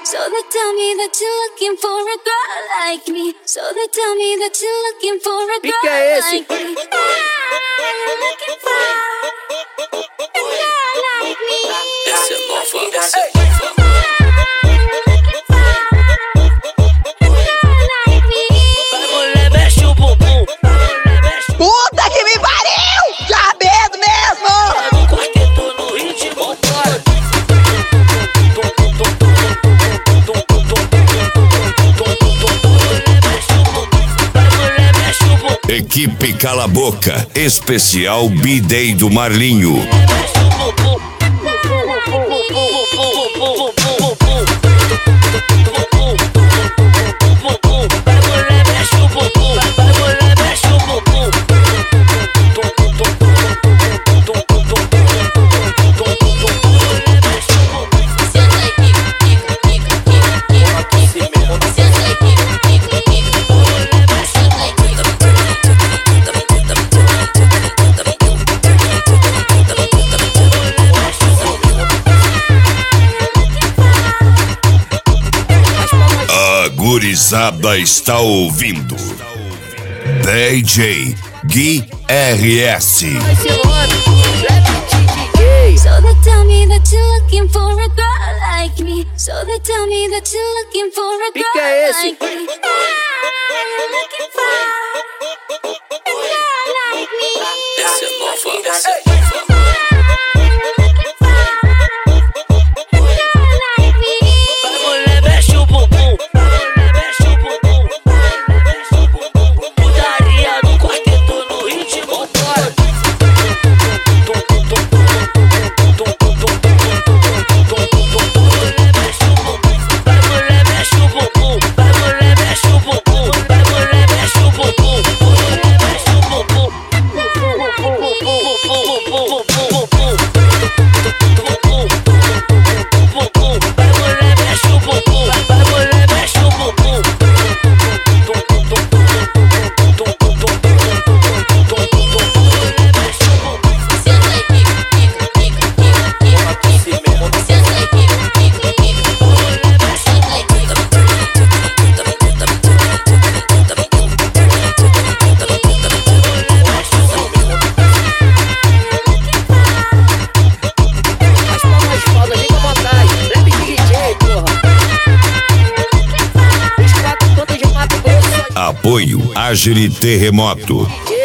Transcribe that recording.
So they tell me that you're looking for a girl like me. So they tell me that you're looking for a girl like me. I'm looking for a girl like me. Essa é nova, essa I'm looking for a girl like me. mulher mexe o bumbum. Puta que me pariu! Já medo mesmo! No quarteto, no ritmo, bora. Mulher mexe o bumbum. Equipe Cala a Boca, especial B-Day do Marlinho. Mexe o bumbum. Mulher mexe o bumbum. Mulher mexe o bumbum. A gurizada está ouvindo DJ Gui RS. So they tell me that you're looking for a girl like me. So they tell me that you're looking for a girl like me. I'm looking for a girl like me. Essa é nova, essa é I'm looking for a girl like me. mulher mexe o bumbum. Mulher mexe o bumbum. Putaria no quarteto, no ritmo, bora. Mulher mexe o bumbum. Mulher mexe o bumbum. Mulher mexe o bumbum. Mulher mexe o bumbum. Mulher mexe o bumbum. Mulher mexe o bumbum. Senta e pica, pica, pica, pica, pica. Senta e pica, pica, pica. Senta e pica. As palmas foda, liga a vontade. Rap de DJ, porra. Os quatro cantos de Mato Grosso. Apoio Agile Terremoto.